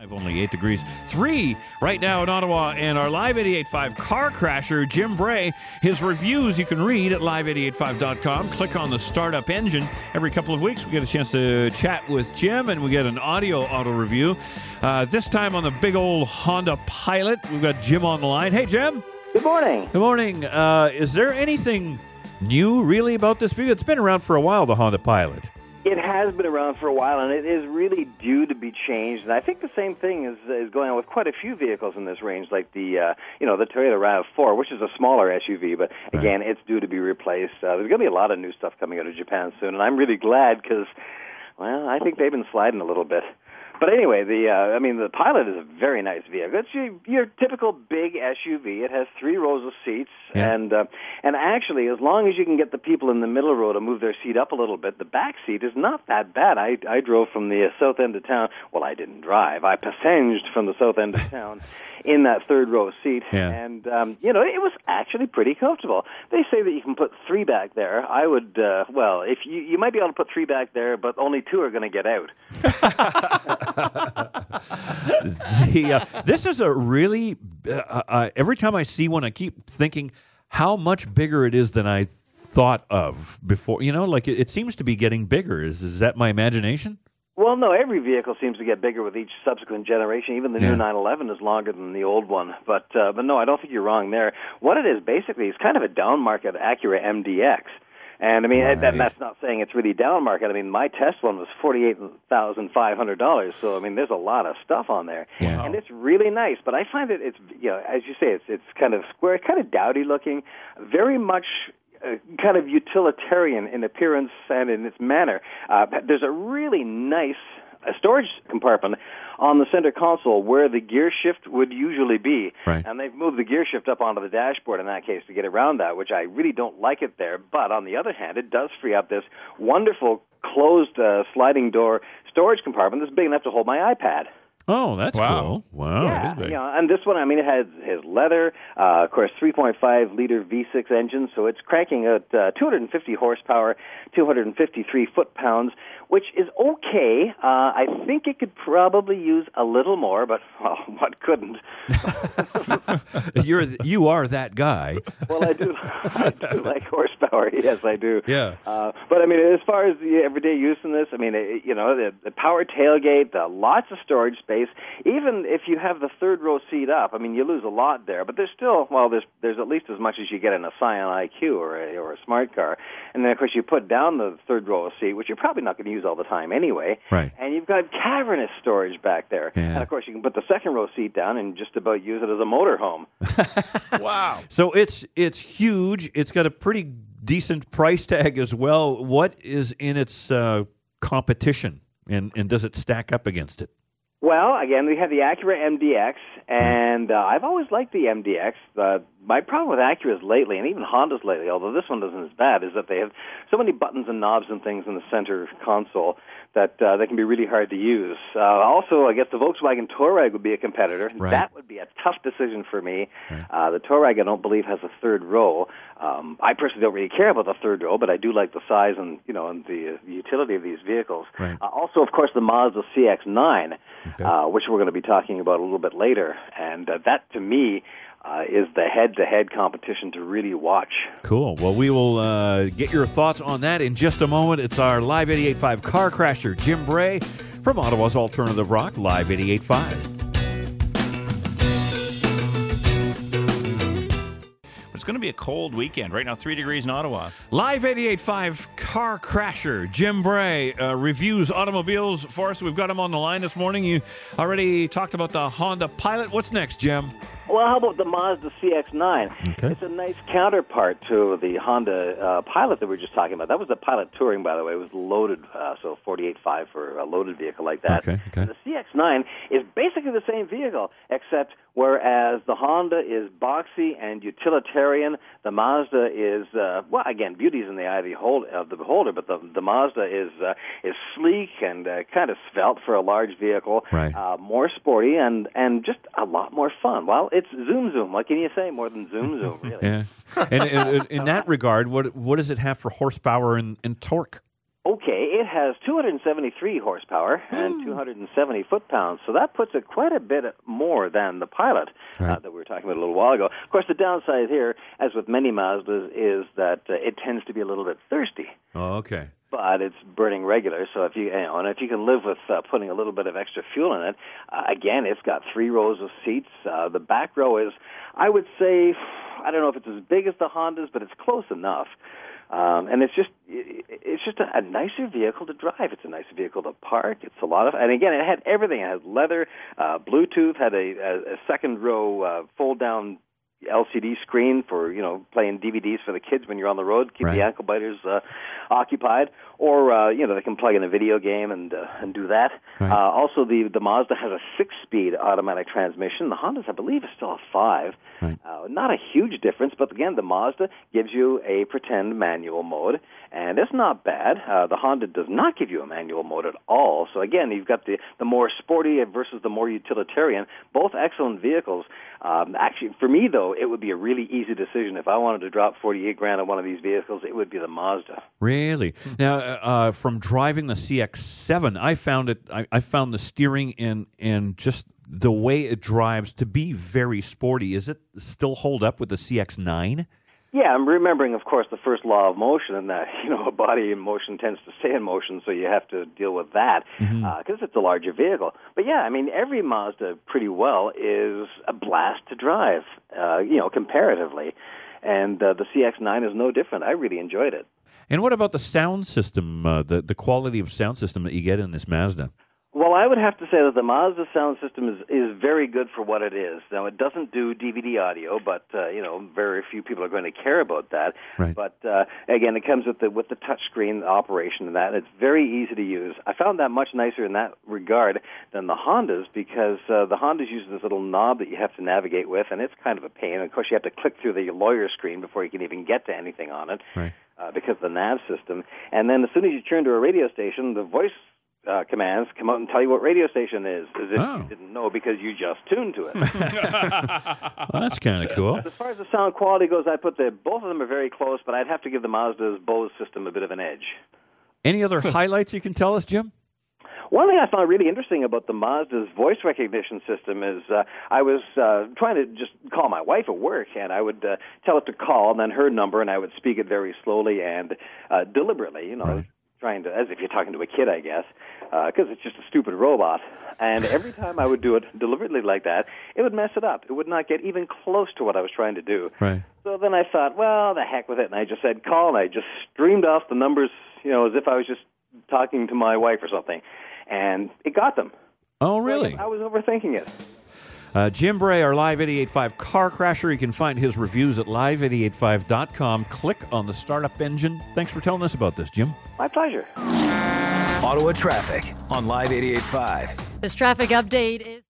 Only 8 degrees. 3 right now in Ottawa. And our Live 88.5 car crasher, Jim Bray, his reviews you can read at live885.com. Click on the startup engine. Every couple of weeks we get a chance to chat with Jim, and we get an auto review. This time on the big old Honda Pilot. We've got Jim on the line. Hey, Jim. Good morning. Good morning. Is there anything new really about this vehicle? It's been around for a while, the Honda Pilot. It has been around for a while, and it is really due to be changed. And I think the same thing is going on with quite a few vehicles in this range, like the the Toyota RAV4, which is a smaller SUV, but again, it's due to be replaced. There's going to be a lot of new stuff coming out of Japan soon, and I'm really glad because, well, I think they've been sliding a little bit. But anyway, the Pilot is a very nice vehicle. It's your typical big SUV. It has 3 rows of seats, and actually, as long as you can get the people in the middle row to move their seat up a little bit, the back seat is not that bad. I drove from the south end of town. Well, I didn't drive. I passenged from the south end of town in that 3rd row seat, and it was actually pretty comfortable. They say that you can put 3 back there. I would, if you might be able to put 3 back there, but only 2 are going to get out. This is a really every time I see one, I keep thinking how much bigger it is than I thought of before. It seems to be getting bigger. Is that my imagination? Well, no, every vehicle seems to get bigger with each subsequent generation. Even the new 911 is longer than the old one. But no, I don't think you're wrong there. What it is basically is kind of a down-market Acura MDX. And, that's not saying it's really down market. My test one was $48,500. So, there's a lot of stuff on there. Yeah. And it's really nice. But I find it's, as you say, it's kind of square, kind of dowdy looking, very much kind of utilitarian in appearance and in its manner. There's a really nice storage compartment on the center console where the gear shift would usually be. Right. And they've moved the gear shift up onto the dashboard in that case to get around that, which I really don't like it there. But on the other hand, it does free up this wonderful closed sliding door storage compartment that's big enough to hold my iPad. Oh, that's cool. Wow, yeah, it is big. And this one, it has leather, of course, 3.5-liter V6 engine, so it's cranking out 250 horsepower, 253 foot-pounds, which is okay. I think it could probably use a little more, but, what couldn't? You are that guy. Well, I do like horsepower. Yes, I do. Yeah. But, as far as the everyday use in this, the power tailgate, lots of storage space. Even if you have the 3rd row seat up, you lose a lot there, but there's still, there's at least as much as you get in a Scion IQ or a smart car. And then, of course, you put down the 3rd row seat, which you're probably not going to use all the time anyway. Right. And you've got cavernous storage back there. Yeah. And, of course, you can put the 2nd row seat down and just about use it as a motorhome. Wow. So it's huge. It's got a pretty decent price tag as well. What is in its competition, and does it stack up against it? Well, again, we have the Acura MDX, and I've always liked the MDX. My problem with Acuras lately, and even Hondas lately, although this one isn't as bad, is that they have so many buttons and knobs and things in the center console that they can be really hard to use. Also, I guess the Volkswagen Touareg would be a competitor. Right. That would be a tough decision for me. Right. The Touareg, I don't believe, has a 3rd row. I personally don't really care about the 3rd row, but I do like the size and and the utility of these vehicles. Right. Also, of course, the Mazda CX-9, which we're going to be talking about a little bit later, and that to me is the head-to-head competition to really watch. Cool. Well, we will get your thoughts on that in just a moment. It's our Live 88.5 car crasher, Jim Bray, from Ottawa's Alternative Rock, Live 88.5. It's going to be a cold weekend. Right now, 3 degrees in Ottawa. Live 88.5 car crasher, Jim Bray, reviews automobiles for us. We've got him on the line this morning. You already talked about the Honda Pilot. What's next, Jim? Well, how about the Mazda CX-9? Okay. It's a nice counterpart to the Honda Pilot that we were just talking about. That was the Pilot Touring, by the way. It was loaded, so $48,500 for a loaded vehicle like that. Okay. The CX-9 is basically the same vehicle, except whereas the Honda is boxy and utilitarian, the Mazda is, again, beauty's in the eye of the beholder, but the Mazda is sleek and kind of svelte for a large vehicle, right. More sporty and just a lot more fun. Well, it's zoom. What can you say more than zoom, really? Yeah. And in that regard, what does it have for horsepower and torque? Okay, it has 273 horsepower and 270 foot-pounds, so that puts it quite a bit more than the Pilot that we were talking about a little while ago. Of course, the downside here, as with many Mazdas, is that it tends to be a little bit thirsty. Oh, okay. But it's burning regular, so if you can live with putting a little bit of extra fuel in it, again, it's got 3 rows of seats. The back row is, I would say, I don't know if it's as big as the Hondas, but it's close enough. And it's just a nicer vehicle to drive. It's a nicer vehicle to park. It's a lot of, and again, it had everything. It had leather, Bluetooth, had a second row fold down LCD screen for playing DVDs for the kids when you're on the road, keep the ankle biters occupied, or they can plug in a video game and do that. Right. Also, the Mazda has a 6-speed automatic transmission. The Hondas, I believe, is still a 5. Right. Not a huge difference, but again, the Mazda gives you a pretend manual mode, and it's not bad. The Honda does not give you a manual mode at all. So again, you've got the more sporty versus the more utilitarian. Both excellent vehicles. Actually, for me though, it would be a really easy decision if I wanted to drop $48,000 on one of these vehicles. It would be the Mazda. Really? Now, from driving the CX-7, I found the steering and just the way it drives to be very sporty. Is it still hold up with the CX-9? Yeah, I'm remembering, of course, the first law of motion, and that a body in motion tends to stay in motion, so you have to deal with that because it's a larger vehicle. But yeah, I mean, every Mazda pretty well is a blast to drive, comparatively, and the CX-9 is no different. I really enjoyed it. And what about the sound system, the quality of sound system that you get in this Mazda? Well, I would have to say that the Mazda sound system is very good for what it is. Now, it doesn't do DVD audio, but very few people are going to care about that. Right. But again, it comes with the touchscreen operation and that. It's very easy to use. I found that much nicer in that regard than the Hondas because the Hondas use this little knob that you have to navigate with, and it's kind of a pain. And of course, you have to click through the lawyer screen before you can even get to anything on it. Right. Because of the nav system. And then as soon as you turn to a radio station, the voice commands come out and tell you what radio station is, as if you didn't know because you just tuned to it. Well, that's kind of cool. As far as the sound quality goes, I put both of them are very close, but I'd have to give the Mazda's Bose system a bit of an edge. Any other highlights you can tell us, Jim? One thing I found really interesting about the Mazda's voice recognition system is I was trying to just call my wife at work, and I would tell it to call, and then her number, and I would speak it very slowly and deliberately, Right. Trying to, as if you're talking to a kid, I guess, because it's just a stupid robot. And every time I would do it deliberately like that, it would mess it up. It would not get even close to what I was trying to do. Right. So then I thought, well, the heck with it, and I just said call, and I just streamed off the numbers, as if I was just talking to my wife or something. And it got them. Oh, really? I was overthinking it. Jim Bray, our Live 88.5 car crasher. You can find his reviews at live885.com. Click on the startup engine. Thanks for telling us about this, Jim. My pleasure. Ottawa traffic on Live 88.5. This traffic update is